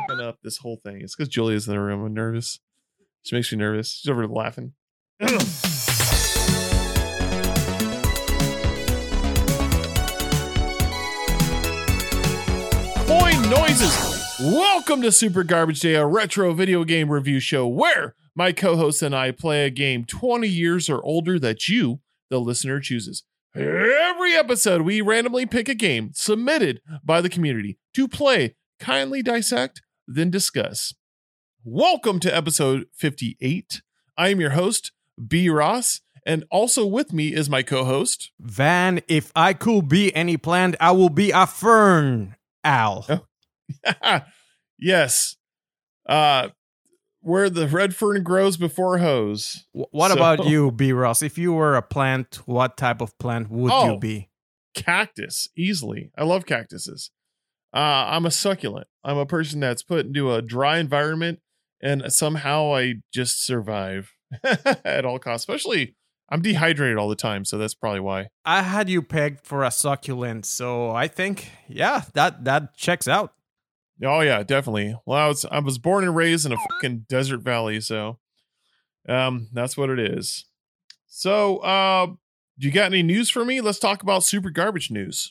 fucking up this whole thing. It's because Julia's in the room. I'm nervous. She makes me nervous. She's over laughing. Coin noises. Welcome to Super Garbage Day, a retro video game review show where my co-host and I play a game 20 years or older that you, the listener, chooses. Every episode, we randomly pick a game submitted by the community to play, kindly dissect, then discuss. Welcome to episode 58. I am your host, B. Ross, and also with me is my co-host, Van. If I could be any plant, I will be a fern, Al. Oh. Yes. Where the red fern grows before hose. What about you, B. Ross? If you were a plant, what type of plant would you be? Cactus, easily. I love cactuses. I'm a succulent. I'm a person that's put into a dry environment, and somehow I just survive at all costs. Especially, I'm dehydrated all the time, so that's probably why. I had you pegged for a succulent, so I think, yeah, that checks out. Oh yeah, definitely. Well, I was born and raised in a fucking desert valley, so that's what it is. So, do you got any news for me? Let's talk about Super Garbage News.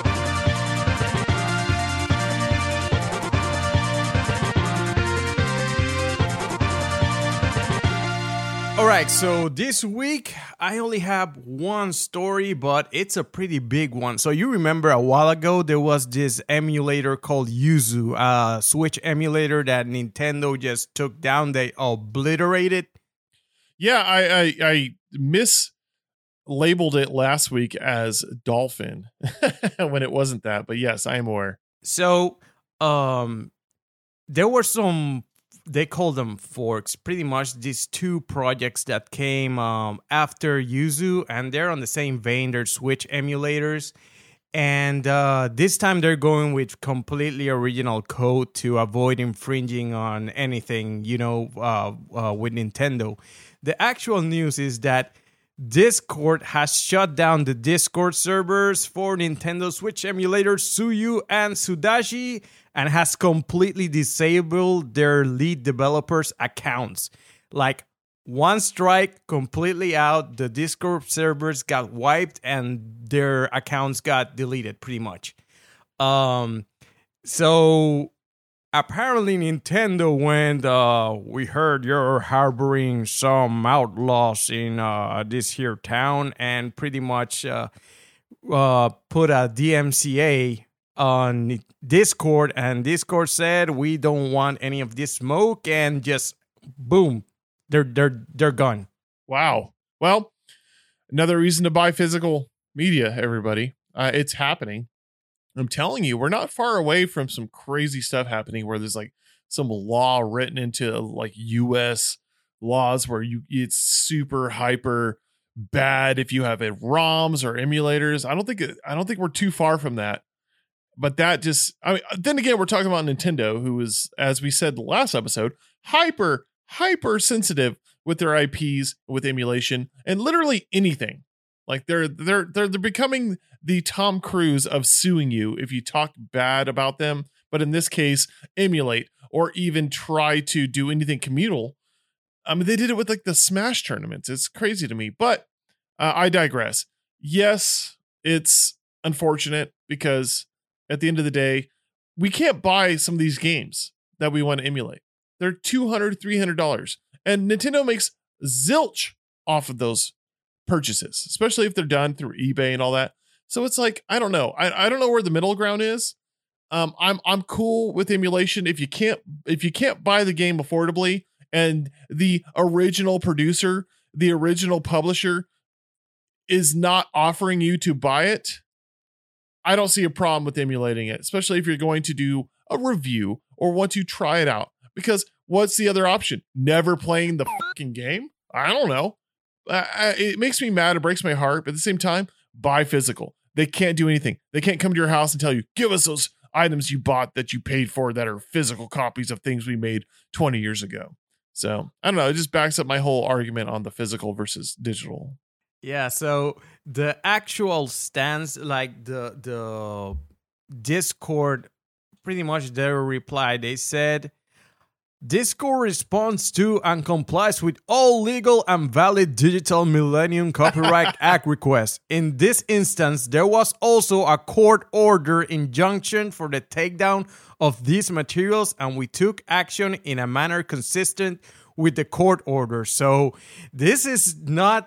All right, so this week I only have one story, but it's a pretty big one. So you remember a while ago there was this emulator called Yuzu, a Switch emulator that Nintendo just took down. They obliterated. Yeah, I mislabeled it last week as Dolphin when it wasn't that, but yes, I am aware. So there were some, they call them forks, pretty much these two projects that came after Yuzu, and they're on the same vein. They're Switch emulators, and this time they're going with completely original code to avoid infringing on anything, with Nintendo. The actual news is that Discord has shut down the Discord servers for Nintendo Switch emulators Suyu and Sudashi, and has completely disabled their lead developers' accounts. Like, one strike, completely out, the Discord servers got wiped and their accounts got deleted, pretty much. So apparently Nintendo went, we heard you're harboring some outlaws in this here town, and pretty much put a DMCA on Discord, and Discord said we don't want any of this smoke, and just boom, they're gone. Wow. Well, another reason to buy physical media, everybody. It's happening. I'm telling you, we're not far away from some crazy stuff happening where there's like some law written into like US laws where it's super hyper bad if you have ROMs or emulators. I don't think we're too far from that. But that just, then again, we're talking about Nintendo, who is, as we said the last episode, hyper sensitive with their IPs, with emulation, and literally anything. Like they're becoming the Tom Cruise of suing you if you talk bad about them. But in this case, emulate or even try to do anything communal. They did it with like the Smash tournaments. It's crazy to me, but I digress. Yes, it's unfortunate because at the end of the day, we can't buy some of these games that we want to emulate. They're $200, $300. And Nintendo makes zilch off of those purchases, especially if they're done through eBay and all that. So it's like, I don't know. I don't know where the middle ground is. I'm cool with emulation if you can't buy the game affordably and the original producer, the original publisher is not offering you to buy it. I don't see a problem with emulating it, especially if you're going to do a review or want to try it out. Because what's the other option? Never playing the fucking game? I don't know. It makes me mad. It breaks my heart. But at the same time, buy physical. They can't do anything. They can't come to your house and tell you, give us those items you bought that you paid for that are physical copies of things we made 20 years ago. So I don't know. It just backs up my whole argument on the physical versus digital. Yeah, so the actual stance, like the Discord pretty much their reply. They said, Discord responds to and complies with all legal and valid Digital Millennium Copyright Act requests. In this instance, there was also a court order injunction for the takedown of these materials, and we took action in a manner consistent with the court order. So this was no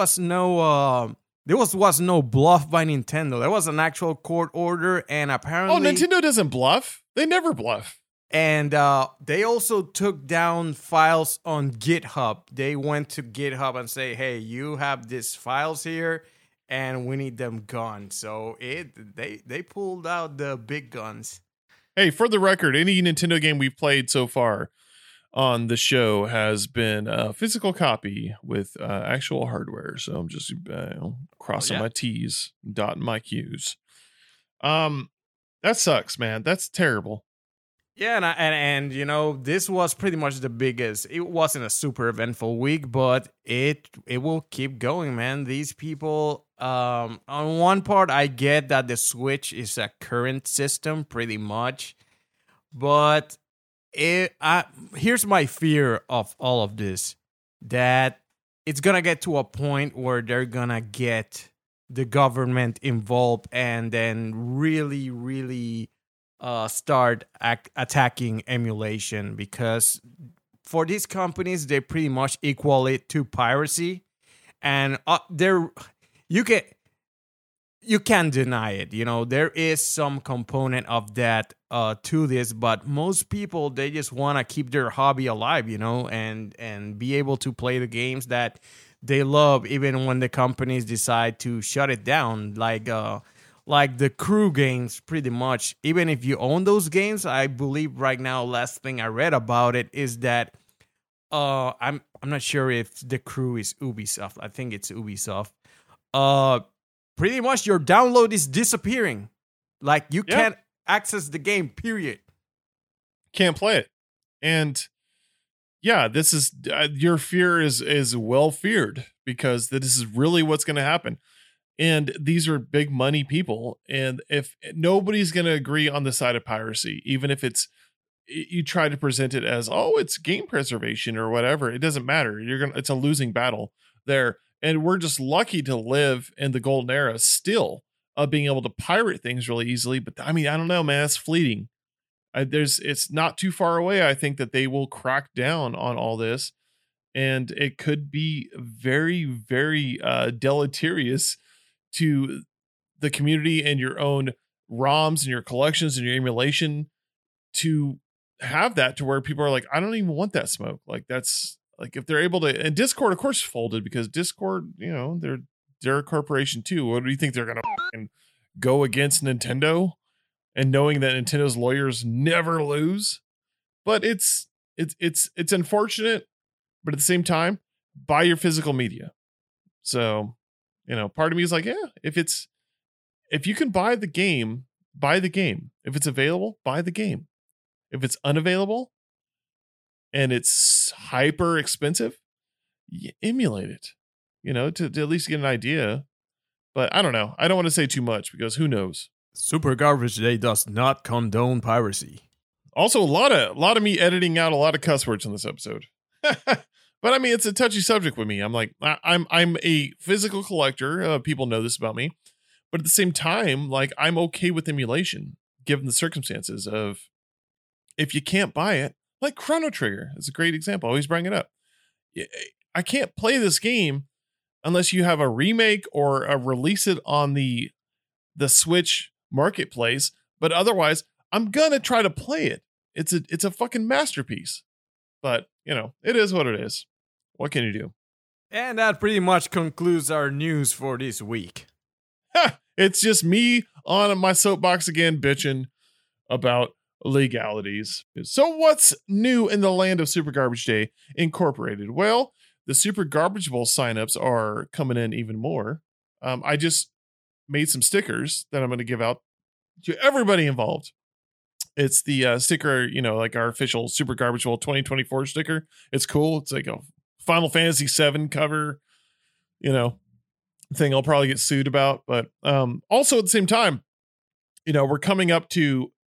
bluff by Nintendo. There was an actual court order, and apparently... Oh, Nintendo doesn't bluff. They never bluff. And they also took down files on GitHub. They went to GitHub and say, hey, you have these files here, and we need them gone. So they pulled out the big guns. Hey, for the record, any Nintendo game we've played so far on the show has been a physical copy with actual hardware. So I'm just crossing my T's, dotting my Q's. That sucks, man. That's terrible. Yeah, and you know, this was pretty much the biggest. It wasn't a super eventful week, but it will keep going, man. These people, on one part, I get that the Switch is a current system, pretty much, but here's my fear of all of this: that it's gonna get to a point where they're gonna get the government involved, and then really start attacking emulation, because for these companies, they pretty much equal it to piracy, and you can't deny it. You know, there is some component of that to this, but most people, they just want to keep their hobby alive, you know, and be able to play the games that they love, even when the companies decide to shut it down, like the Crew games, pretty much. Even if you own those games, I believe right now, last thing I read about it is that I'm not sure if the Crew is Ubisoft. I think it's Ubisoft. Pretty much your download is disappearing. Like, you can't access the game, period. Can't play it. And yeah, this is your fear is well feared, because this is really what's going to happen. And these are big money people. And if nobody's going to agree on the side of piracy, even if you try to present it as, oh, it's game preservation or whatever, it doesn't matter. It's a losing battle there. And we're just lucky to live in the golden era still of being able to pirate things really easily. But I mean, I don't know, man, it's fleeting. It's not too far away. I think that they will crack down on all this, and it could be very, very deleterious to the community and your own ROMs and your collections and your emulation, to have that to where people are like, I don't even want that smoke. Like, that's like, if they're able to, and Discord of course folded, because Discord, you know, they're a corporation too. What do you think they're going to go against Nintendo, and knowing that Nintendo's lawyers never lose? But it's unfortunate, but at the same time, buy your physical media. So, you know, part of me is like, yeah, if you can buy the game, buy the game. If it's available, buy the game. If it's unavailable and it's hyper expensive, emulate it, you know, to at least get an idea. But I don't know. I don't want to say too much, because who knows? Super Garbage Day does not condone piracy. Also, a lot of me editing out a lot of cuss words in this episode. But I mean, it's a touchy subject with me. I'm like, I'm a physical collector. People know this about me. But at the same time, like, I'm okay with emulation, given the circumstances of, if you can't buy it, like Chrono Trigger is a great example. I always bring it up. I can't play this game unless you have a remake or a release it on the Switch marketplace. But otherwise, I'm gonna try to play it. It's a fucking masterpiece. But, you know, it is what it is. What can you do? And that pretty much concludes our news for this week. It's just me on my soapbox again, bitching about legalities. So what's new in the land of Super Garbage Day Incorporated? Well, the Super Garbage Bowl signups are coming in even more. I just made some stickers that I'm going to give out to everybody involved. It's the sticker, you know, like our official Super Garbage Bowl 2024 sticker. It's cool. It's like a Final Fantasy VII cover, you know, thing I'll probably get sued about. But also at the same time, you know, we're coming up to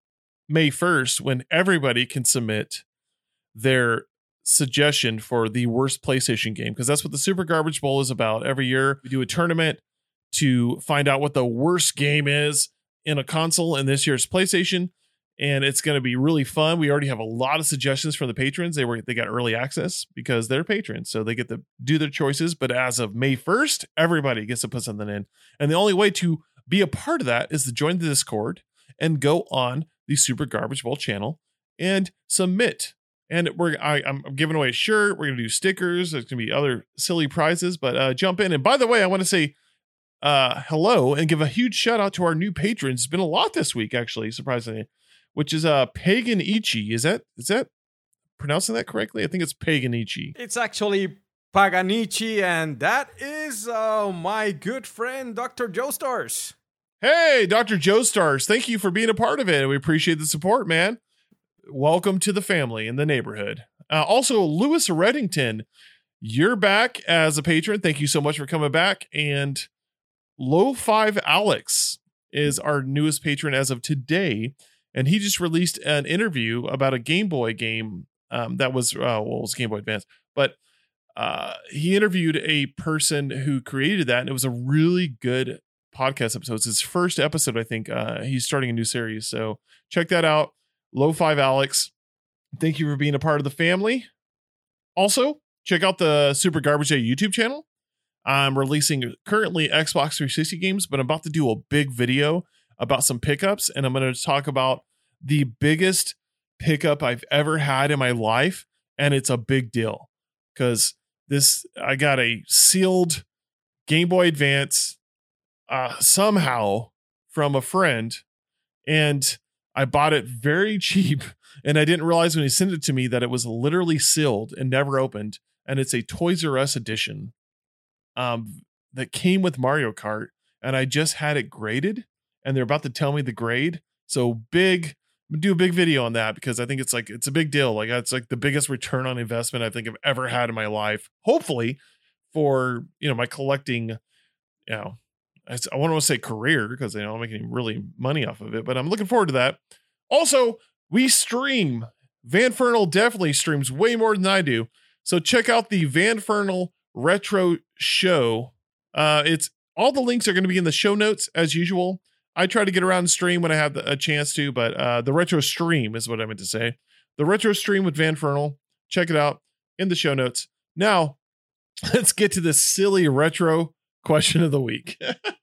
May 1st, when everybody can submit their suggestion for the worst PlayStation game, because that's what the Super Garbage Bowl is about. Every year we do a tournament to find out what the worst game is in a console, and this year's PlayStation, and it's going to be really fun. We already have a lot of suggestions from the patrons. They got early access because they're patrons, so they get to do their choices. But as of May 1st, everybody gets to put something in, and the only way to be a part of that is to join the Discord and go on the Super Garbage Bowl channel and submit. And I'm giving away a shirt. We're going to do stickers. There's going to be other silly prizes, but jump in. And by the way, I want to say hello and give a huge shout out to our new patrons. It's been a lot this week, actually, surprisingly, which is Pagan Ichi. Is that pronouncing that correctly? I think it's Pagan Ichi. It's actually Paganichi, and that is my good friend, Dr. Joe Stars. Hey, Dr. Joe Stars. Thank you for being a part of it. We appreciate the support, man. Welcome to the family in the neighborhood. Also, Lewis Reddington, you're back as a patron. Thank you so much for coming back. And Low5 Alex is our newest patron as of today. And he just released an interview about a Game Boy game that was, it was Game Boy Advance. But he interviewed a person who created that, and it was a really good podcast episode. It's his first episode, I think. He's starting a new series. So check that out. Low5 Alex, thank you for being a part of the family. Also, check out the Super Garbage Day YouTube channel. I'm releasing currently Xbox 360 games, but I'm about to do a big video about some pickups, and I'm going to talk about the biggest pickup I've ever had in my life, and it's a big deal because I got a sealed Game Boy Advance somehow from a friend, and I bought it very cheap, and I didn't realize when he sent it to me that it was literally sealed and never opened, and it's a Toys R Us edition that came with Mario Kart, and I just had it graded, and they're about to tell me the grade. So do a big video on that because I think it's a big deal. Like, it's like the biggest return on investment I think I've ever had in my life. Hopefully for, my collecting, I want to say career because I'm making really money off of it, but I'm looking forward to that. Also, we stream. Van Fernal definitely streams way more than I do. So check out the Van Fernal Retro Show. It's all the links are going to be in the show notes as usual. I try to get around and stream when I have a chance to, but the retro stream is what I meant to say. The retro stream with Van Fernal. Check it out in the show notes. Now, let's get to this silly retro question of the week.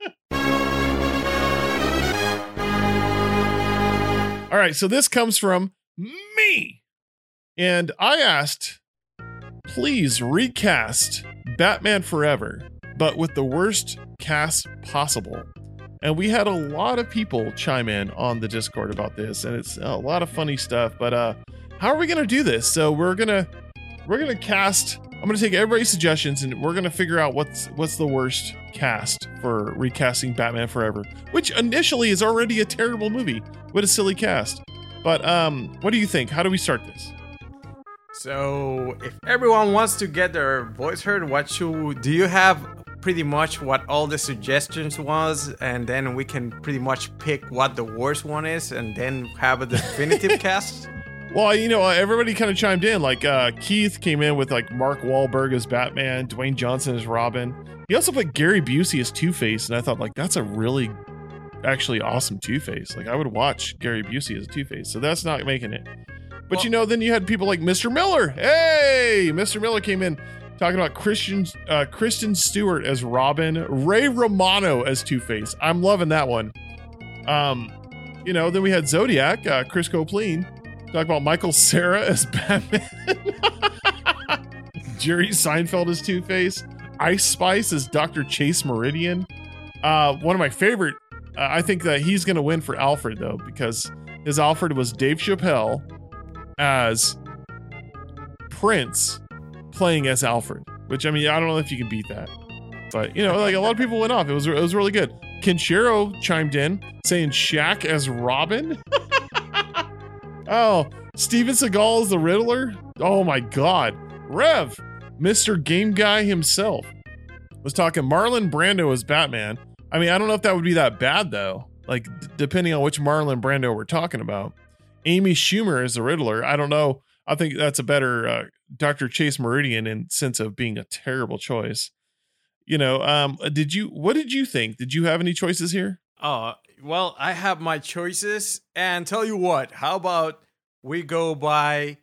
All right, so this comes from me. And I asked, please recast Batman Forever, but with the worst cast possible. And we had a lot of people chime in on the Discord about this, and it's a lot of funny stuff. But how are we going to do this? So we're gonna cast. I'm going to take everybody's suggestions, and we're going to figure out what's the worst cast for recasting Batman Forever, which initially is already a terrible movie with a silly cast. But what do you think? How do we start this? So if everyone wants to get their voice heard, do you have pretty much what all the suggestions was, and then we can pretty much pick what the worst one is and then have a definitive cast? Well, everybody kind of chimed in. Like Keith came in with like Mark Wahlberg as Batman, Dwayne Johnson as Robin. He also put Gary Busey as Two-Face, and I thought like that's a really actually awesome Two-Face. Like I would watch Gary Busey as Two-Face. So that's not making it. But then you had people like Mr. Miller. Hey, Mr. Miller came in talking about Kristen Stewart as Robin, Ray Romano as Two-Face. I'm loving that one. Then we had Zodiac, Chris Copleen, talk about Michael Cera as Batman, Jerry Seinfeld as Two-Face, Ice Spice as Dr. Chase Meridian. One of my favorite, I think that he's going to win for Alfred, though, because his Alfred was Dave Chappelle as Prince playing as Alfred, which, I don't know if you can beat that. But, like a lot of people went off. It was really good. Kenshiro chimed in saying Shaq as Robin. Oh, Steven Seagal as the Riddler. Oh, my God. Rev, Mr. Game Guy himself, was talking Marlon Brando as Batman. I don't know if that would be that bad, though. Like, depending on which Marlon Brando we're talking about. Amy Schumer as the Riddler. I don't know. I think that's a better Dr. Chase Meridian in sense of being a terrible choice. What did you think? Did you have any choices here? Well, I have my choices, and tell you what, how about we go by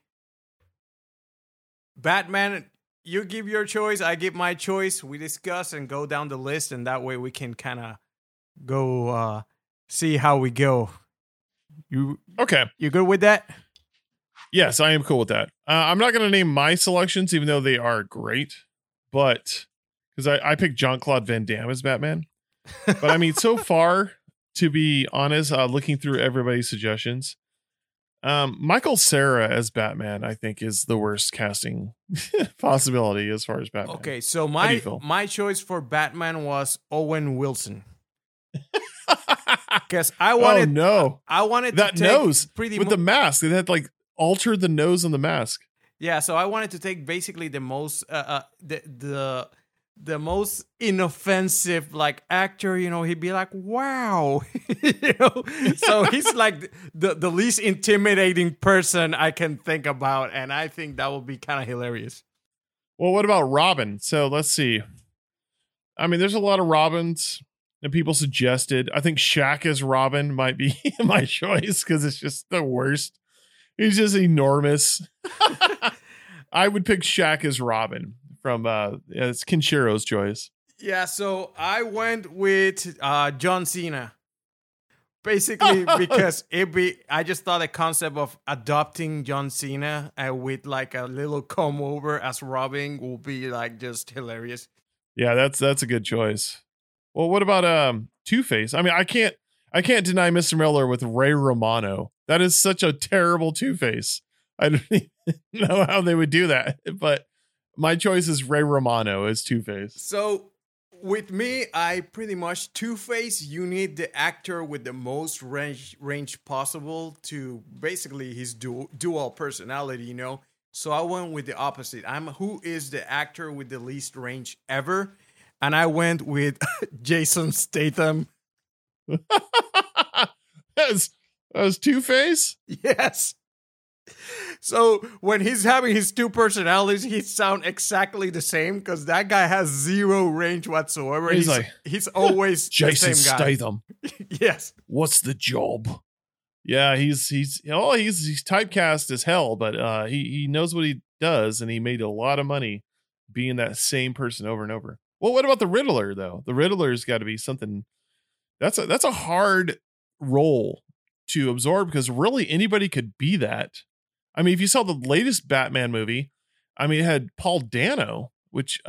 Batman? You give your choice, I give my choice. We discuss and go down the list, and that way we can kind of go see how we go. You good with that? Yes, I am cool with that. I'm not going to name my selections, even though they are great, but because I picked Jean-Claude Van Damme as Batman. But I mean, so far, to be honest, looking through everybody's suggestions, Michael Cera as Batman, I think, is the worst casting possibility as far as Batman. Okay, so my choice for Batman was Owen Wilson. Because I wanted that to nose pretty with the mask. It had like altered the nose on the mask. Yeah, so I wanted to take basically the most the most inoffensive like actor. He'd be like, wow, So he's like the least intimidating person I can think about, and I think that would be kind of hilarious. Well, what about Robin? So let's see. I mean, there's a lot of Robins that people suggested. I think Shaq as Robin might be my choice because it's just the worst. He's just enormous. I would pick Shaq as Robin from it's Kenshiro's choice. Yeah, so I went with John Cena. Basically, because I just thought the concept of adopting John Cena with like a little comb over as Robin will be like just hilarious. Yeah, that's a good choice. Well, what about Two-Face? I mean, I can't deny Mr. Miller with Ray Romano. That is such a terrible Two-Face. I don't even know how they would do that, but my choice is Ray Romano as Two-Face. So with me, I pretty much Two-Face, you need the actor with the most range possible to basically his dual personality, So I went with the opposite. Who is the actor with the least range ever? And I went with Jason Statham. As Two-Face? Yes. So when he's having his two personalities, he sound exactly the same because that guy has zero range whatsoever. He's always Jason the same guy. Statham. Yes. What's the job? Yeah, he's typecast as hell, but he knows what he does, and he made a lot of money being that same person over and over. Well, what about the Riddler though? The Riddler's got to be something. That's a hard role to absorb because really anybody could be that. I mean, if you saw the latest Batman movie, I mean, it had Paul Dano, which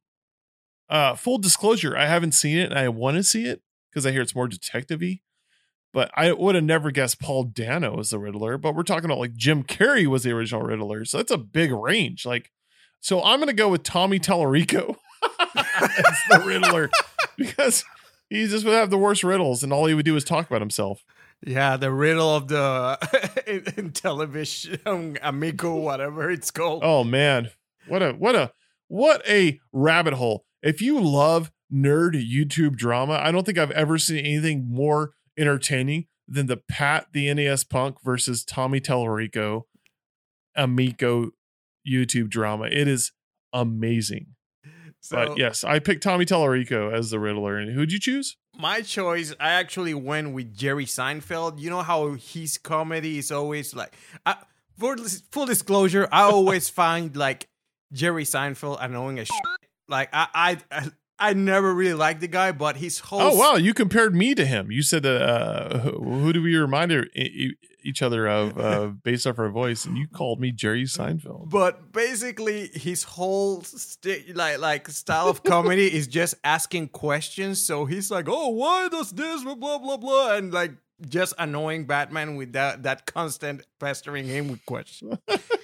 full disclosure, I haven't seen it and I want to see it because I hear it's more detective-y. But I would have never guessed Paul Dano as the Riddler. But we're talking about like Jim Carrey was the original Riddler. So that's a big range. So I'm going to go with Tommy Tallarico as the Riddler because he just would have the worst riddles and all he would do is talk about himself. Yeah, the riddle of the in television, Amigo, whatever it's called. Oh man, what a rabbit hole! If you love nerd YouTube drama, I don't think I've ever seen anything more entertaining than the Pat the NES Punk versus Tommy Tallarico Amigo YouTube drama. It is amazing. But yes, I picked Tommy Tallarico as the Riddler. And who'd you choose? My choice, I actually went with Jerry Seinfeld. You know how his comedy is always like, for full disclosure, I always find like Jerry Seinfeld annoying as shit. Like I never really liked the guy, but his whole. Oh wow, you compared me to him. You said who do we remind each other of based off our voice, and you called me Jerry Seinfeld. But basically, his whole like style of comedy is just asking questions. So he's like, "Oh, why does this blah blah blah," and like just annoying Batman with that constant pestering him with questions.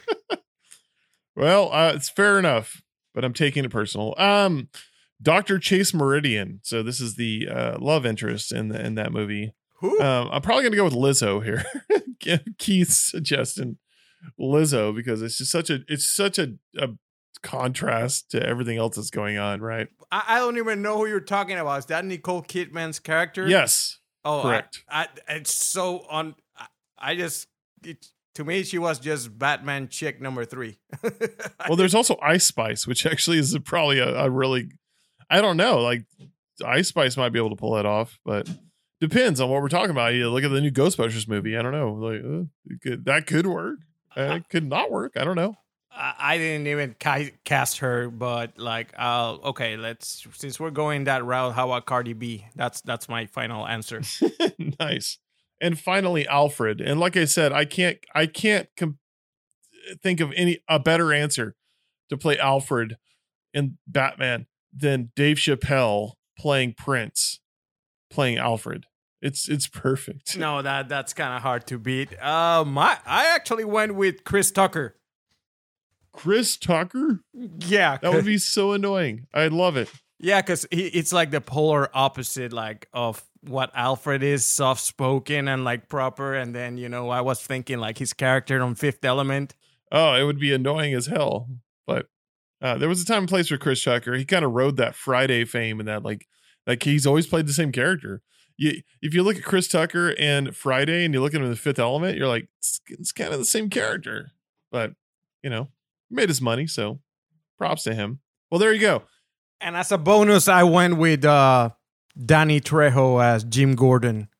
Well, it's fair enough, but I'm taking it personal. Dr. Chase Meridian. So this is the love interest in that movie. Who? I'm probably going to go with Lizzo here. Keith's suggesting Lizzo because it's just such a contrast to everything else that's going on, right? I don't even know who you're talking about. Is that Nicole Kidman's character? Yes. Oh, correct. It's so on. I just to me, she was just Batman chick number 3. Well, there's also Ice Spice, which actually is probably a really, I don't know, like Ice Spice might be able to pull that off, but depends on what we're talking about. You look at the new Ghostbusters movie. I don't know, like that could work. It could not work. I don't know. I didn't even cast her, but like, okay, since we're going that route, how about Cardi B? That's my final answer. Nice. And finally, Alfred. And like I said, I can't think of a better answer to play Alfred in Batman than Dave Chappelle playing Prince, playing Alfred. It's perfect. No, that's kind of hard to beat. I actually went with Chris Tucker. Chris Tucker? Yeah, that would be so annoying. I'd love it. Yeah, because it's like the polar opposite, like of what Alfred is, soft-spoken and like proper. And then, I was thinking like his character on Fifth Element. Oh, it would be annoying as hell. But there was a time and place for Chris Tucker. He kind of rode that Friday fame and that like he's always played the same character. If you look at Chris Tucker and Friday and you look at him in the Fifth Element, you're like, it's kind of the same character. But, made his money, so props to him. Well, there you go. And as a bonus, I went with Danny Trejo as Jim Gordon.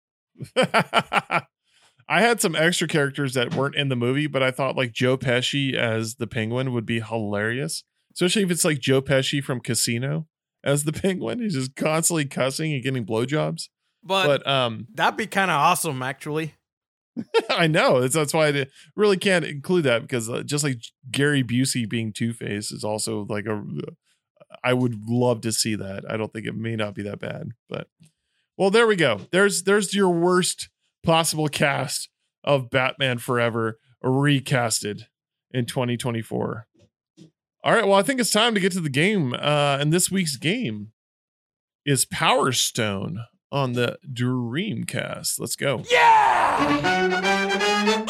I had some extra characters that weren't in the movie, but I thought like Joe Pesci as the Penguin would be hilarious. Especially if it's like Joe Pesci from Casino as the Penguin. He's just constantly cussing and getting blowjobs. But that'd be kind of awesome, actually. I know. That's why I really can't include that, because just like Gary Busey being Two-Face is also like I would love to see that. I don't think it may not be that bad, but well, there we go. There's your worst possible cast of Batman Forever recasted in 2024. All right. Well, I think it's time to get to the game. And this week's game is Power Stone on the Dreamcast. Let's go. Yeah!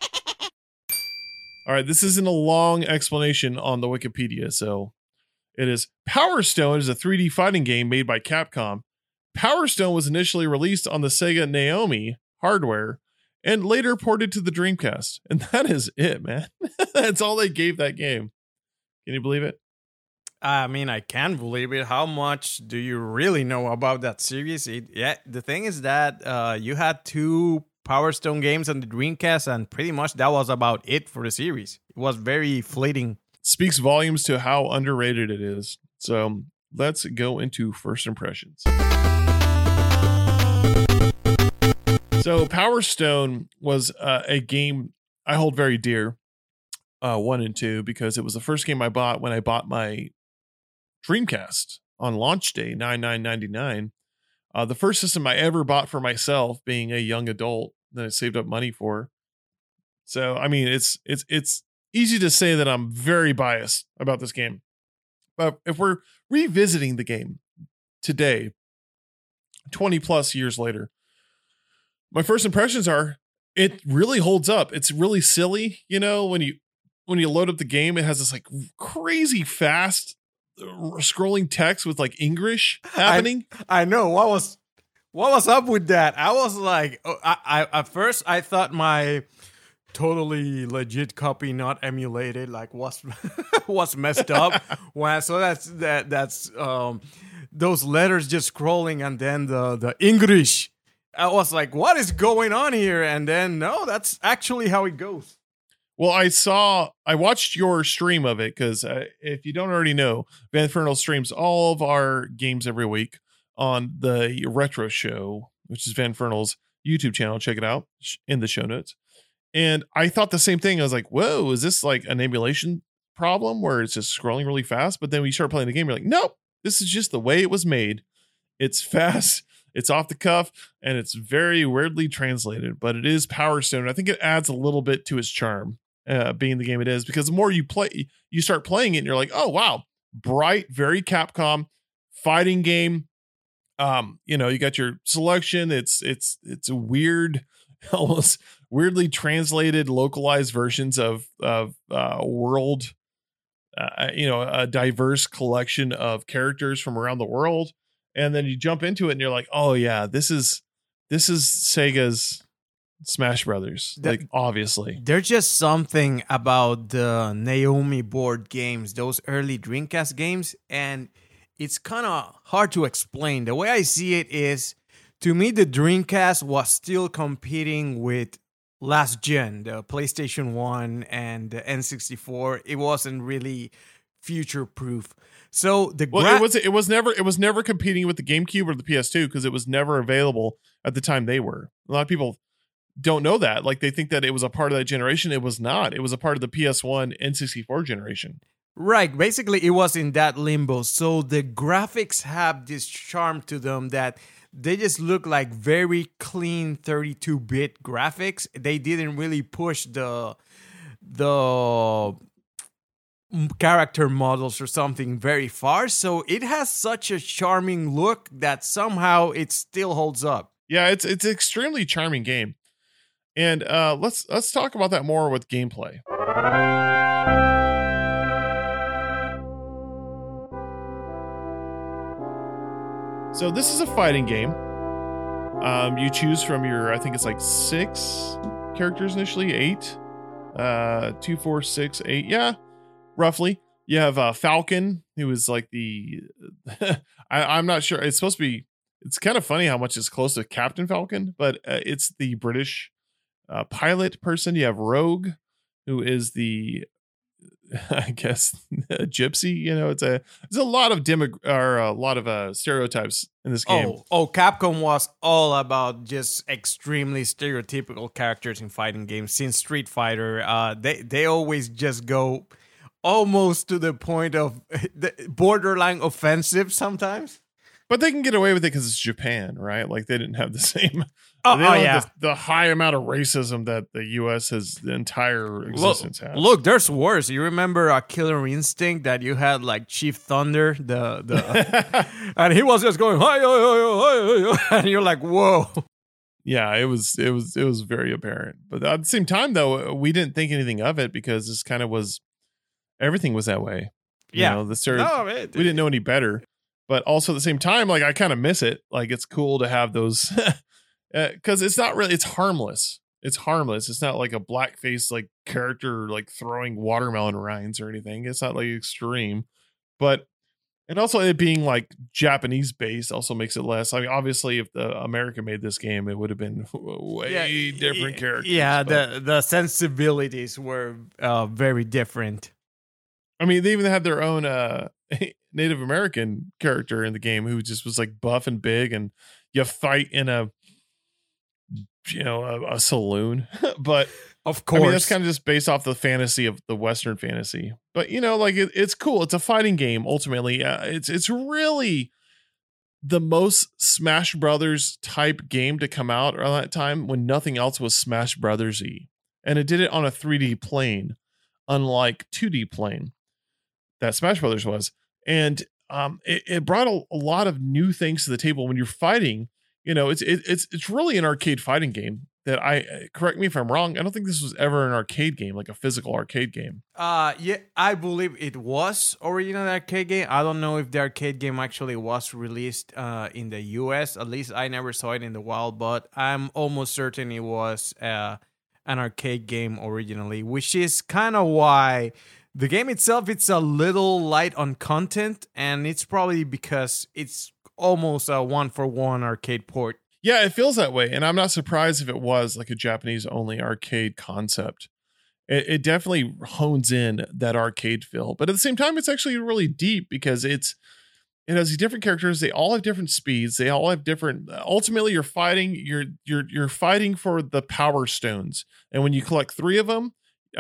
All right, this isn't a long explanation on the Wikipedia, so it is Power Stone is a 3D fighting game made by Capcom. Power Stone was initially released on the Sega Naomi hardware and later ported to the Dreamcast. And that is it, man. That's all they gave that game. Can you believe it? I mean, I can believe it. How much do you really know about that series? The thing is that you had 2 Power Stone games on the Dreamcast, and pretty much that was about it for the series. It was very fleeting. Speaks volumes to how underrated it is. So let's go into first impressions. So Power Stone was a game I hold very dear, 1 and 2, because it was the first game I bought when I bought my Dreamcast on launch day, $99.99. The first system I ever bought for myself, being a young adult that I saved up money for. So, I mean, it's easy to say that I'm very biased about this game. But if we're revisiting the game today, 20 plus years later, my first impressions are it really holds up. It's really silly, when you load up the game, it has this like crazy fast scrolling text with like English happening. I know what was up with that. I was like, I at first I thought my totally legit copy, not emulated, like was messed up. So that's those letters just scrolling, and then the English. I was like, what is going on here? And then no, that's actually how it goes. Well, I watched your stream of it, because if you don't already know, Vanfernal streams all of our games every week on the Retro Show, which is Vanfernal's YouTube channel. Check it out in the show notes. And I thought the same thing. I was like, whoa, is this like an emulation problem where it's just scrolling really fast? But then when you start playing the game, you're like, nope, this is just the way it was made. It's fast, it's off the cuff, and it's very weirdly translated, but it is Power Stone. I think it adds a little bit to its charm. Being the game it is, because the more you play, you start playing it and you're like, oh wow, bright, very Capcom fighting game. You got your selection. It's a weird, almost weirdly translated, localized versions of world, a diverse collection of characters from around the world. And then you jump into it and you're like, oh yeah, this is Sega's Smash Brothers. Like, obviously. There's just something about the Naomi board games, those early Dreamcast games, and it's kind of hard to explain. The way I see it is, to me, the Dreamcast was still competing with last gen, the PlayStation 1 and the N64. It wasn't really future proof. So it was never competing with the GameCube or the PS2 because it was never available at the time they were. A lot of people don't know that. Like, they think that it was a part of that generation. It was not. It was a part of the PS1 N64 generation. Right. Basically, it was in that limbo. So the graphics have this charm to them that they just look like very clean 32-bit graphics. They didn't really push the character models or something very far. So it has such a charming look that somehow it still holds up. Yeah, it's an extremely charming game. And let's talk about that more with gameplay. So this is a fighting game. You choose from your, I think it's like 6 characters initially, 8, 2, 4, 6, 8. Yeah, roughly. You have Falcon, who is like the, I'm not sure. It's supposed to be, it's kind of funny how much it's close to Captain Falcon, but it's the British pilot person. You have Rogue, who is the, I guess, a gypsy. You know, there's a lot of stereotypes in this game. Capcom was all about just extremely stereotypical characters in fighting games. Since Street Fighter, they always just go almost to the point of borderline offensive sometimes. But they can get away with it because it's Japan, right? Like, they didn't have the same. The high amount of racism that the U.S. has the entire existence has. Look, there's worse. You remember Killer Instinct that you had like Chief Thunder, and he was just going hi, hi, hi, and you're like, whoa. Yeah, it was very apparent. But at the same time, though, we didn't think anything of it because this kind of was, everything was that way. Yeah, we didn't know any better. But also at the same time, like, I kind of miss it. Like, it's cool to have those because it's not really, it's harmless. It's harmless. It's not like a blackface like character like throwing watermelon rinds or anything. It's not like extreme, but and also it being like Japanese based also makes it less. I mean, obviously, if the America made this game, it would have been way different characters. Yeah, the sensibilities were very different. I mean, they even had their own Native American character in the game who just was like buff and big, and you fight in a saloon. But of course, I mean, that's kind of just based off the fantasy of the Western fantasy. But like it's cool. It's a fighting game. Ultimately, it's really the most Smash Brothers type game to come out around that time when nothing else was Smash Brothers-y, and it did it on a 3D plane, unlike 2D plane that Smash Brothers was. And it brought a lot of new things to the table when you're fighting. It's really an arcade fighting game that correct me if I'm wrong. I don't think this was ever an arcade game, like a physical arcade game. Yeah, I believe it was original arcade game. I don't know if the arcade game actually was released in the US. At least I never saw it in the wild, but I'm almost certain it was an arcade game originally, which is kind of why the game itself, it's a little light on content, and it's probably because it's almost a 1-for-1 arcade port. Yeah, it feels that way, and I'm not surprised if it was like a Japanese-only arcade concept. It definitely hones in that arcade feel, but at the same time, it's actually really deep because it has these different characters. They all have different speeds. They all have different. Ultimately, you're fighting. You're fighting for the power stones, and when you collect 3 of them.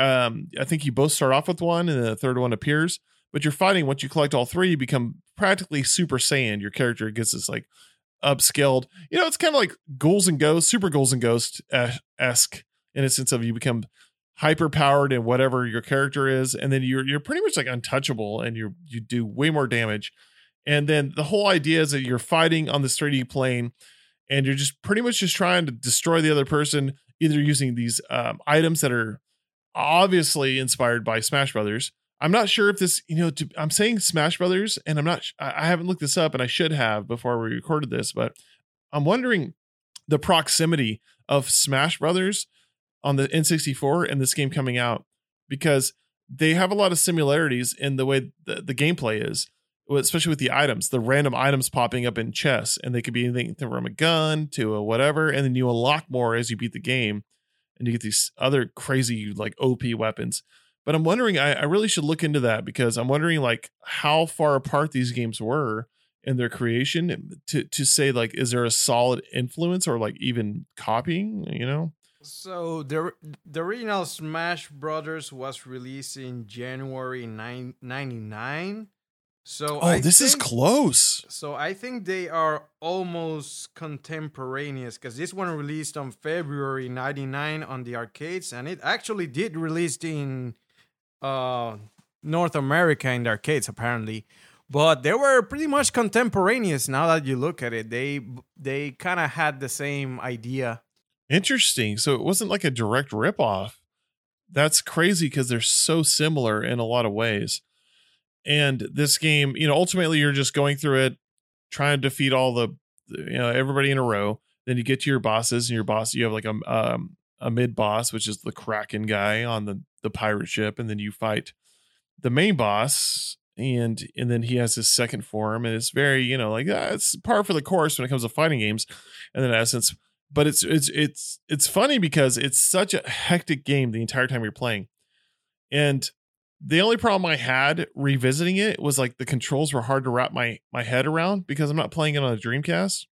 I think you both start off with one and the third one appears, but you're fighting. Once you collect all 3, you become practically Super Saiyan. Your character gets this like upscaled, it's kind of like Ghouls and Ghosts, Super Ghouls and Ghosts esque in a sense of you become hyper powered in whatever your character is. And then you're pretty much like untouchable and you do way more damage. And then the whole idea is that you're fighting on this 3D plane and you're just pretty much just trying to destroy the other person, either using these items that are obviously inspired by Smash Brothers. I'm not sure if this, I'm saying Smash Brothers, and I haven't looked this up, and I should have before we recorded this, but I'm wondering the proximity of Smash Brothers on the N64 and this game coming out, because they have a lot of similarities in the way the gameplay is, especially with the items, the random items popping up in chests, and they could be anything from a gun to a whatever, and then you unlock more as you beat the game, and you get these other crazy like OP weapons. But I'm wondering, I really should look into that, because I'm wondering like how far apart these games were in their creation to say like, is there a solid influence or like even copying, you know? So the original Smash Brothers was released in January 99. So this is close. So I think they are almost contemporaneous, because this one released on February 99 on the arcades, and it actually did release in North America in the arcades apparently. But they were pretty much contemporaneous. Now that you look at it, they kind of had the same idea. Interesting. So it wasn't like a direct ripoff. That's crazy, because they're so similar in a lot of ways. And this game, you know, ultimately you're just going through it, trying to defeat all the, you know, everybody in a row. Then you get to your bosses, and your boss, you have like a mid boss, which is the Kraken guy on the pirate ship, and then you fight the main boss, and then he has his second form, and it's very, you know, like it's par for the course when it comes to fighting games, and then in essence. But it's funny because it's such a hectic game the entire time you're playing, and the only problem I had revisiting it was like the controls were hard to wrap my head around, because I'm not playing it on a Dreamcast,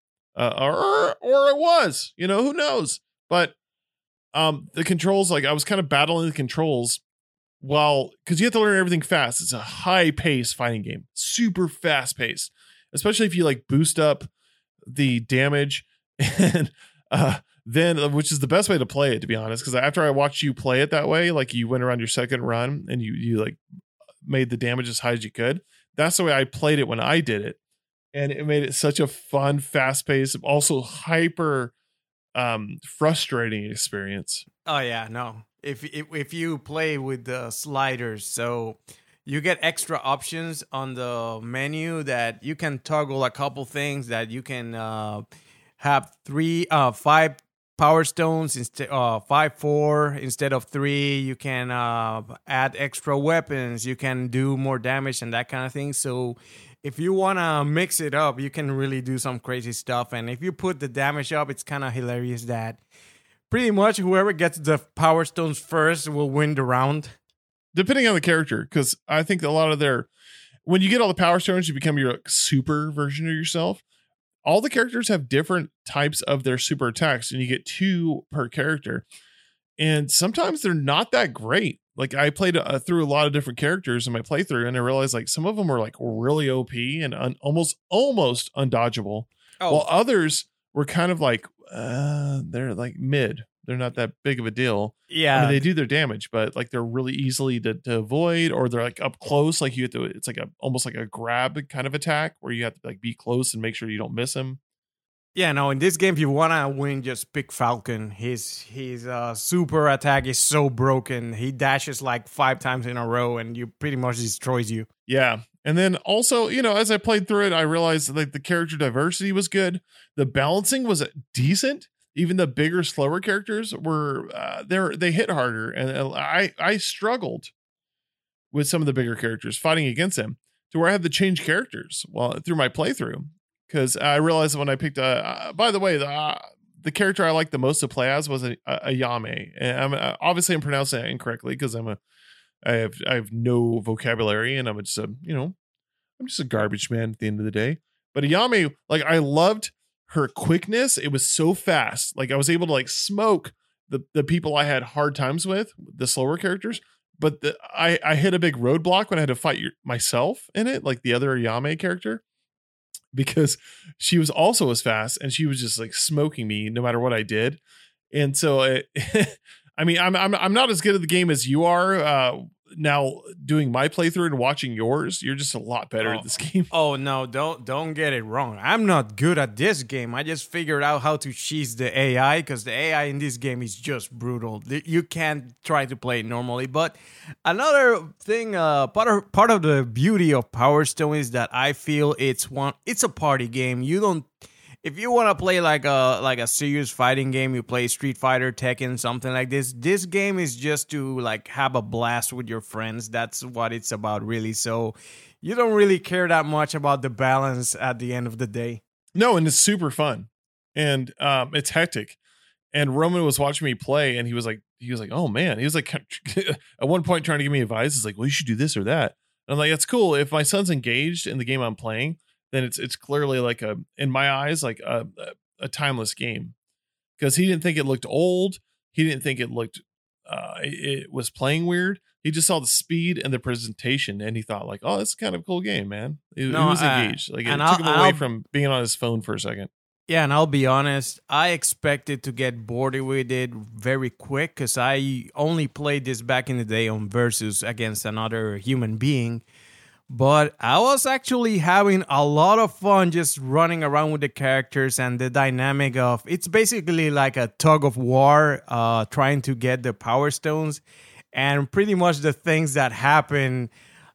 or it was, you know, who knows? But the controls, like I was kind of battling the controls because you have to learn everything fast. It's a high pace fighting game, super fast paced, especially if you like boost up the damage and then, which is the best way to play it, to be honest, because after I watched you play it that way, like you went around your second run and you like made the damage as high as you could. That's the way I played it when I did it, and it made it such a fun, fast paced, also hyper frustrating experience. Oh yeah, no. If you play with the sliders, so you get extra options on the menu that you can toggle a couple things, that you can have 5 power stones instead 4 instead of 3. You can add extra weapons, you can do more damage and that kind of thing. So if you want to mix it up, you can really do some crazy stuff. And if you put the damage up, it's kind of hilarious that pretty much whoever gets the power stones first will win the round, depending on the character. Because I think a lot of when you get all the power stones, you become your super version of yourself. All the characters have different types of their super attacks, and you get 2 per character. And sometimes they're not that great. Like I played through a lot of different characters in my playthrough, and I realized like some of them were like really OP and almost undodgeable. While others were kind of like, they're like mid. They're not that big of a deal. Yeah. I mean, they do their damage, but like they're really easily to avoid, or they're like up close. Like you have to, it's like almost like a grab kind of attack where you have to like be close and make sure you don't miss him. Yeah, no, in this game, if you want to win, just pick Falcon. His super attack is so broken. He dashes like 5 times in a row and you pretty much destroys you. Yeah. And then also, you know, as I played through it, I realized like the character diversity was good. The balancing was decent. Even the bigger, slower characters were they hit harder, and I struggled with some of the bigger characters fighting against them, to where I had to change characters through my playthrough, because I realized when I picked by the way, the character I liked the most to play as was a Yame, and I'm pronouncing that incorrectly because I have no vocabulary, and I'm just I'm just a garbage man at the end of the day. But Ayame, like I loved her quickness. It was so fast. Like I was able to like smoke the people I had hard times with, the slower characters. But I hit a big roadblock when I had to fight myself in it, like the other Ayame character, because she was also as fast, and she was just like smoking me no matter what I did. And so I mean, I'm not as good at the game as you are. Now doing my playthrough and watching yours, you're just a lot better at this game. Oh no, don't get it wrong. I'm not good at this game. I just figured out how to cheese the AI, because the AI in this game is just brutal. You can't try to play it normally. But another thing, part of the beauty of Power Stone is that I feel it's a party game. if you want to play like a serious fighting game, you play Street Fighter, Tekken, something like this. This game is just to like have a blast with your friends. That's what it's about, really. So you don't really care that much about the balance at the end of the day. No, and it's super fun, and it's hectic. And Roman was watching me play, and he was like, oh man, he was like, at one point trying to give me advice. He's like, well, you should do this or that. And I'm like, that's cool. If my son's engaged in the game I'm playing, then it's clearly like in my eyes, like a timeless game, because he didn't think it looked old. He didn't think it looked, it was playing weird. He just saw the speed and the presentation, and he thought like, oh, that's kind of a cool game, man. He was engaged. Like it took him away from being on his phone for a second. Yeah, and I'll be honest, I expected to get bored with it very quick because I only played this back in the day on Versus against another human being. But I was actually having a lot of fun just running around with the characters and the dynamic of it's basically like a tug of war trying to get the power stones, and pretty much the things that happen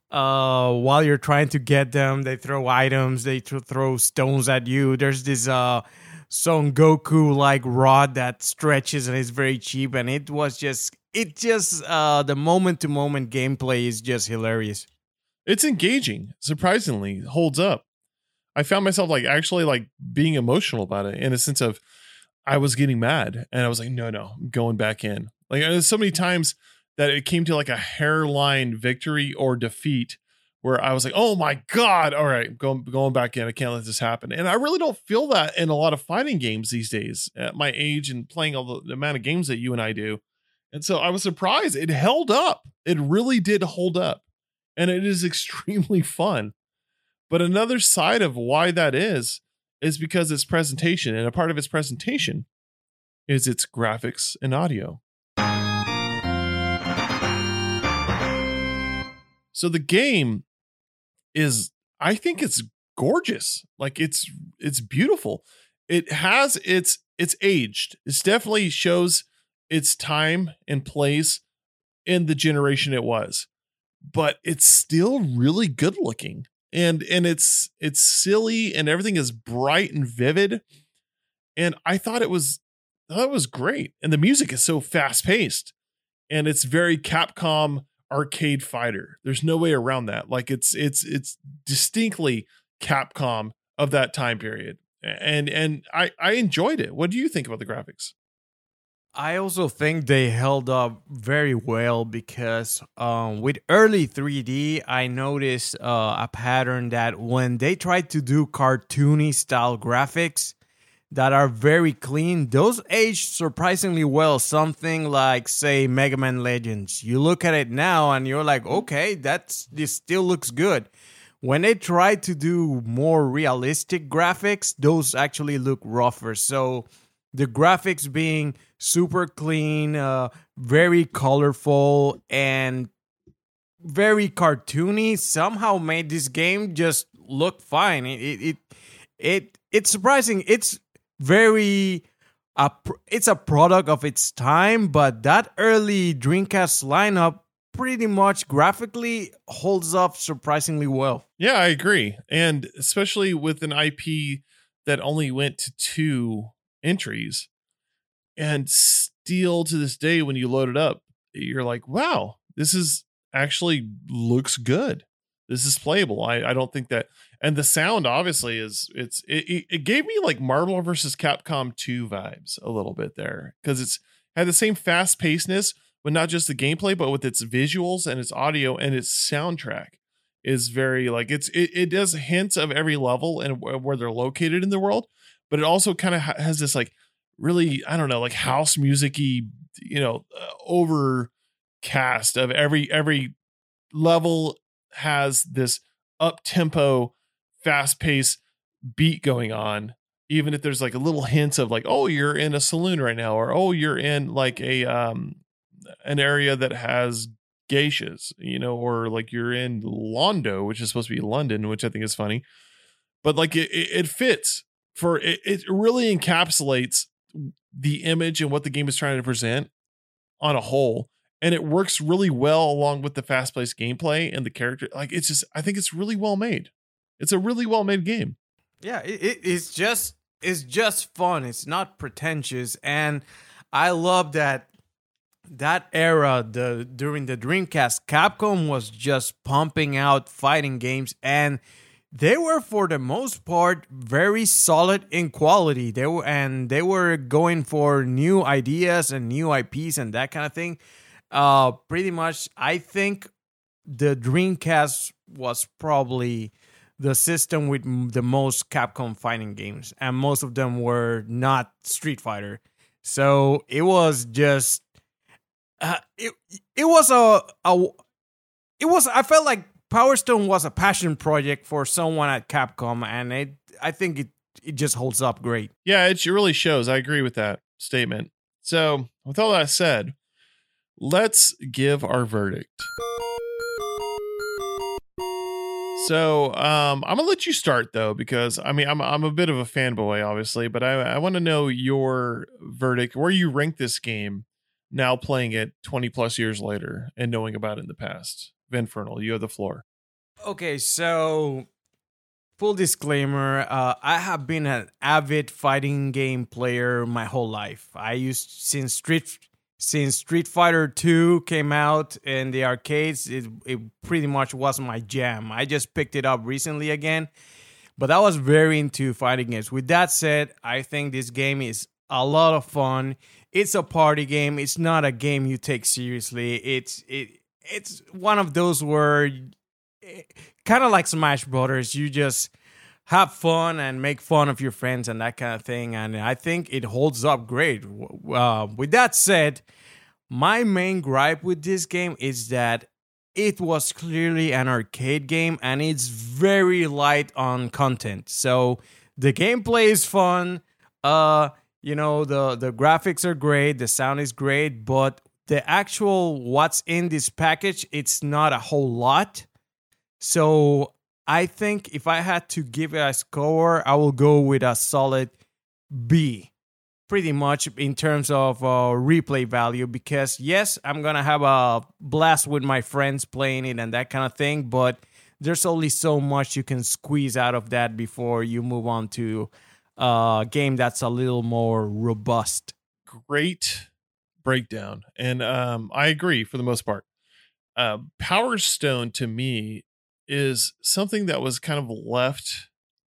while you're trying to get them. They throw items, they throw stones at you. There's this Son Goku like rod that stretches and is very cheap, and it just the moment to moment gameplay is just hilarious. It's engaging, surprisingly, holds up. I found myself like actually like being emotional about it in a sense of I was getting mad and I was like, no, I'm going back in. Like there's so many times that it came to like a hairline victory or defeat where I was like, oh my God, all right, going back in. I can't let this happen. And I really don't feel that in a lot of fighting games these days at my age and playing all the amount of games that you and I do. And so I was surprised it held up. It really did hold up. And it is extremely fun. But another side of why that is because its presentation, and a part of its presentation is its graphics and audio. So the game is, I think it's gorgeous. Like it's beautiful. It has it's aged. It definitely shows its time and place in the generation it was. But it's still really good looking, and it's silly, and everything is bright and vivid. And I thought it was great. And the music is so fast paced, and it's very Capcom arcade fighter. There's no way around that. Like it's distinctly Capcom of that time period. And I enjoyed it. What do you think about the graphics? I also think they held up very well because with early 3D, I noticed a pattern that when they tried to do cartoony style graphics that are very clean, those aged surprisingly well. Something like, say, Mega Man Legends. You look at it now and you're like, okay, this still looks good. When they try to do more realistic graphics, those actually look rougher. So the graphics being super clean, very colorful, and very cartoony somehow made this game just look fine. It's surprising. It's very it's a product of its time, but that early Dreamcast lineup pretty much graphically holds up surprisingly well. Yeah, I agree. And especially with an IP that only went to 2 entries, and still to this day when you load it up, you're like, wow, this is actually looks good. This is playable. I don't think that, and the sound obviously it gave me like Marvel vs. Capcom 2 vibes a little bit there, because it's had the same fast pacedness, but not just the gameplay, but with its visuals and its audio, and its soundtrack is very like it does hints of every level and where they're located in the world, but it also kind of has this like really, I don't know, like house music-y, overcast of every level has this up-tempo, fast-paced beat going on, even if there's like a little hints of like, oh, you're in a saloon right now, or oh, you're in like a an area that has geishas, or like you're in Londo, which is supposed to be London, which I think is funny. But like it fits for it really encapsulates the image and what the game is trying to present on a whole. And it works really well along with the fast-paced gameplay and the character. Like I think it's really well made. It's a really well made game. Yeah, it's just it's just fun. It's not pretentious, and I love that era. During the Dreamcast, Capcom was just pumping out fighting games, and they were for the most part very solid in quality. They were going for new ideas and new IPs and that kind of thing. Pretty much, I think the Dreamcast was probably the system with the most Capcom fighting games, and most of them were not Street Fighter. So it was just it was I felt like Power Stone was a passion project for someone at Capcom, and I think it just holds up great. Yeah, it really shows. I agree with that statement. So, with all that said, let's give our verdict. So, I'm gonna let you start though, because I mean, I'm a bit of a fanboy, obviously, but I want to know your verdict, where you rank this game now, playing it 20 plus years later and knowing about it in the past. Vinfernal, you have the floor. Okay, so full disclaimer, I have been an avid fighting game player my whole life. I used since Street Fighter 2 came out in the arcades, it pretty much was my jam. I just picked it up recently again, but I was very into fighting games. With that said, I think this game is a lot of fun. It's a party game. It's not a game you take seriously. It's one of those where, kind of like Smash Brothers, you just have fun and make fun of your friends and that kind of thing. And I think it holds up great. With that said, my main gripe with this game is that it was clearly an arcade game and it's very light on content. So the gameplay is fun. The graphics are great. The sound is great, but the actual what's in this package, it's not a whole lot. So I think if I had to give it a score, I will go with a solid B, pretty much in terms of replay value. Because yes, I'm going to have a blast with my friends playing it and that kind of thing, but there's only so much you can squeeze out of that before you move on to a game that's a little more robust. Great breakdown. And I agree for the most part. Power Stone to me is something that was kind of left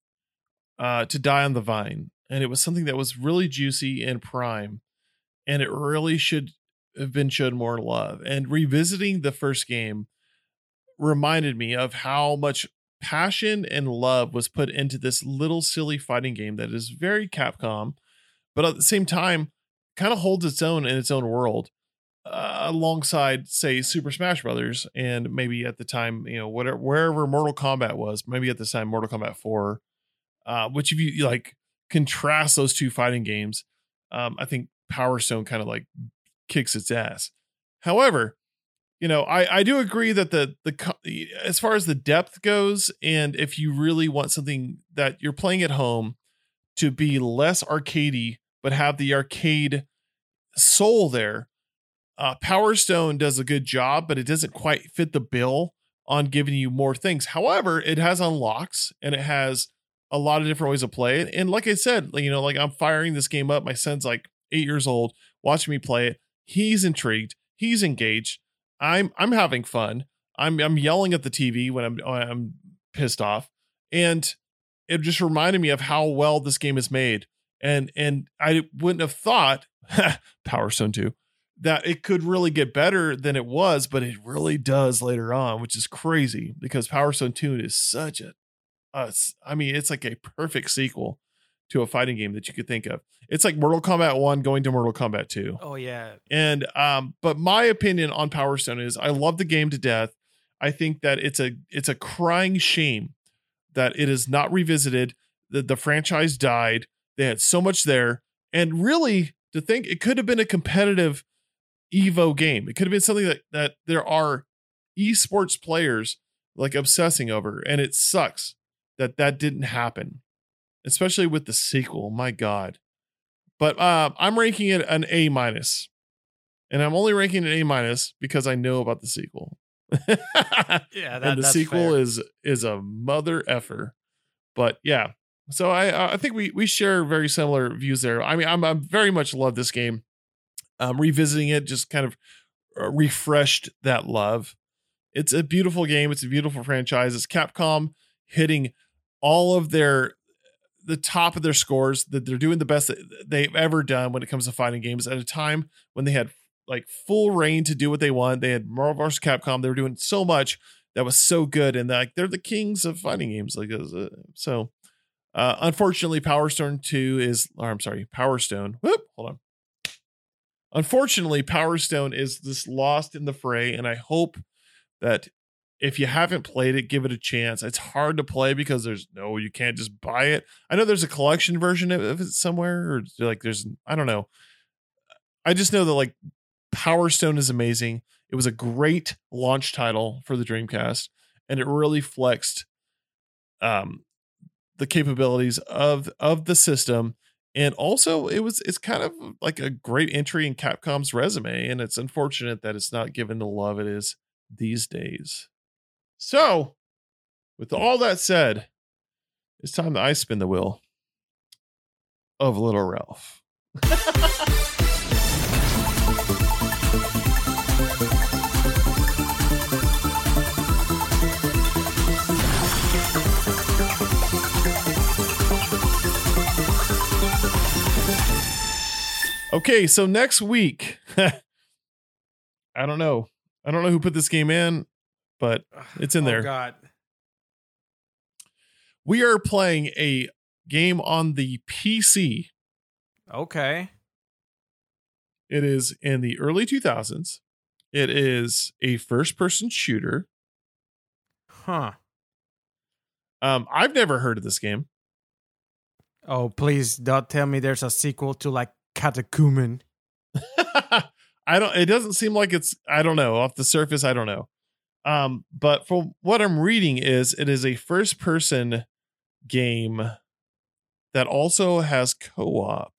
to die on the vine, and it was something that was really juicy and prime, and it really should have been shown more love. And revisiting the first game reminded me of how much passion and love was put into this little silly fighting game that is very Capcom, but at the same time kind of holds its own in its own world, alongside, say, Super Smash Brothers, and maybe at the time, wherever Mortal Kombat was, maybe at this time Mortal Kombat 4, which if you like contrast those two fighting games, I think Power Stone kind of like kicks its ass. However, I do agree that the as far as the depth goes, and if you really want something that you're playing at home to be less arcadey but have the arcade soul there, Power Stone does a good job, but it doesn't quite fit the bill on giving you more things. However, it has unlocks and it has a lot of different ways to play it. And like I said, like I'm firing this game up. My son's like 8 years old, watching me play it. He's intrigued. He's engaged. I'm having fun. I'm yelling at the TV when I'm pissed off. And it just reminded me of how well this game is made. And I wouldn't have thought Power Stone 2 that it could really get better than it was, but it really does later on, which is crazy because Power Stone 2 is such it's like a perfect sequel to a fighting game that you could think of. It's like Mortal Kombat 1 going to Mortal Kombat 2. Oh yeah. And but my opinion on Power Stone is I love the game to death. I think that it's a crying shame that it is not revisited. The franchise died. They had so much there, and really to think it could have been a competitive Evo game. It could have been something that there are esports players like obsessing over, and it sucks that didn't happen, especially with the sequel. My God. But I'm ranking it an A-, and I'm only ranking it A- because I know about the sequel. Yeah, and the that's sequel fair. is a mother effer. But yeah, So I think we share very similar views there. I mean, I'm very much love this game. Revisiting it just kind of refreshed that love. It's a beautiful game. It's a beautiful franchise. It's Capcom hitting all of the top of their scores, that they're doing the best that they've ever done when it comes to fighting games at a time when they had like full reign to do what they want. They had Marvel vs. Capcom. They were doing so much that was so good. And like, they're the kings of fighting games. Like, unfortunately, Power Stone. Whoop, hold on. Unfortunately, Power Stone is just lost in the fray. And I hope that if you haven't played it, give it a chance. It's hard to play because you can't just buy it. I know there's a collection version of it somewhere, or like I don't know. I just know that like Power Stone is amazing. It was a great launch title for the Dreamcast, and it really flexed the capabilities of the system. And also it's kind of like a great entry in Capcom's resume, and it's unfortunate that it's not given the love it is these days. So, with all that said, it's time that I spin the wheel of Little Ralph. Okay, so next week, I don't know who put this game in, but it's in there. Oh, God. We are playing a game on the PC. Okay. It is in the early 2000s. It is a first-person shooter. Huh. I've never heard of this game. Oh, please don't tell me there's a sequel to like Catacomb. It doesn't seem like I don't know. Off the surface, I don't know. But from what I'm reading it is a first person game that also has co-op.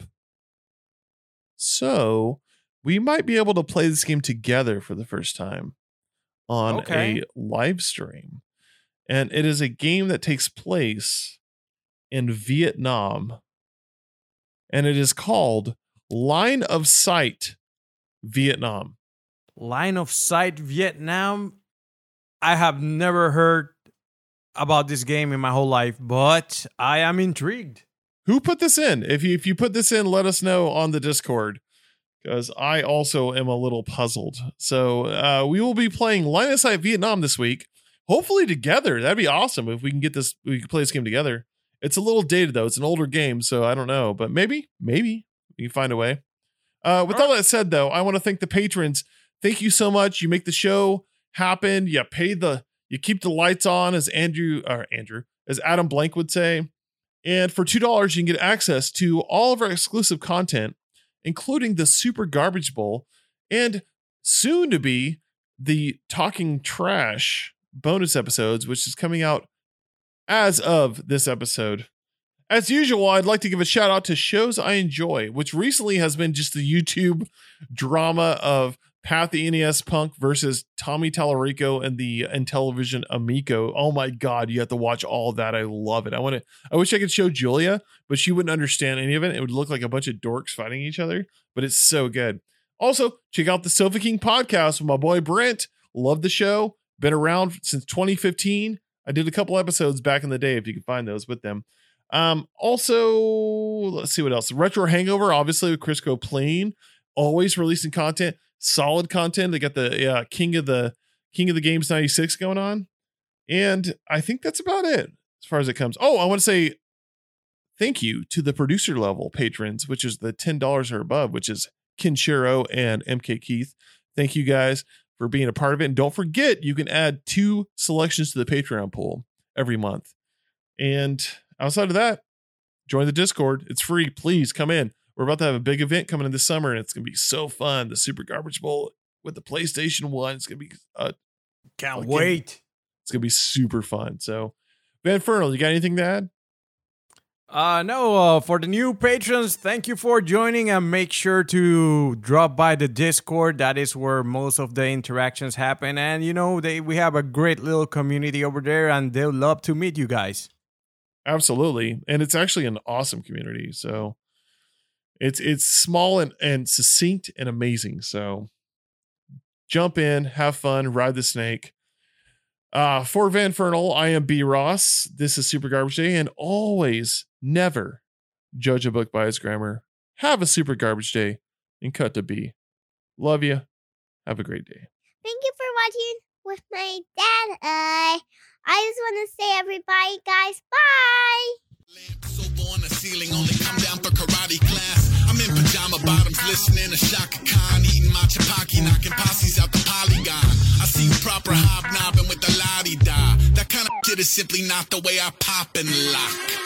So we might be able to play this game together for the first time on a live stream. And it is a game that takes place in Vietnam. And it is called Line of Sight Vietnam. Line of Sight Vietnam. I have never heard about this game in my whole life, but I am intrigued. Who put this in? If you put this in, let us know on the Discord, because I also am a little puzzled. So we will be playing Line of Sight Vietnam this week, hopefully together. That'd be awesome if we can we can play this game together. It's a little dated though. It's an older game, so I don't know, but maybe we can find a way. With all that said, though, I want to thank the patrons. Thank you so much. You make the show happen. You keep the lights on, as Adam Blank would say. And for $2, you can get access to all of our exclusive content, including the Super Garbage Bowl and soon to be the Talking Trash bonus episodes, which is coming out as of this episode. As usual, I'd like to give a shout out to Shows I Enjoy, which recently has been just the YouTube drama of Pat the NES Punk versus Tommy Tallarico and the Intellivision Amico. Oh my God, you have to watch all of that. I love it. I wish I could show Julia, but she wouldn't understand any of it. It would look like a bunch of dorks fighting each other, but it's so good. Also, check out the Sofa King podcast with my boy Brent. Love the show. Been around since 2015. I did a couple episodes back in the day, if you can find those with them. Also, let's see what else. Retro Hangover, obviously, with Chris Coplain, always releasing content, solid content. They got the King of the Games 96 going on. And I think that's about it as far as it comes. Oh, I want to say thank you to the producer level patrons, which is the $10 or above, which is Kinshiro and MK Keith. Thank you guys for being a part of it. And don't forget, you can add 2 selections to the Patreon pool every month. And outside of that, join the Discord. It's free. Please come in. We're about to have a big event coming in this summer, and it's going to be so fun. The Super Garbage Bowl with the PlayStation 1. It's going to be can't wait. It's going to be super fun. So, Van Fernal, you got anything to add? No, for the new patrons, thank you for joining, and make sure to drop by the Discord. That is where most of the interactions happen. And, we have a great little community over there, and they'll love to meet you guys. Absolutely. And it's actually an awesome community. So it's small and succinct and amazing. So jump in, have fun, ride the snake. For Vanfernal, I am B. Ross. This is Super Garbage Day, and always, never judge a book by its grammar. Have a super garbage day and cut to B. Love you. Have a great day. Thank you for watching with my dad. I just want to say everybody, guys, bye. On the ceiling, only come down for karate class. I'm in pajama bottoms, listening to Shaka Khan, eating my chapaki, knocking posses out the polygon. I see you proper hobnobbing with the la-di-da. That kind of shit is simply not the way I pop and lock.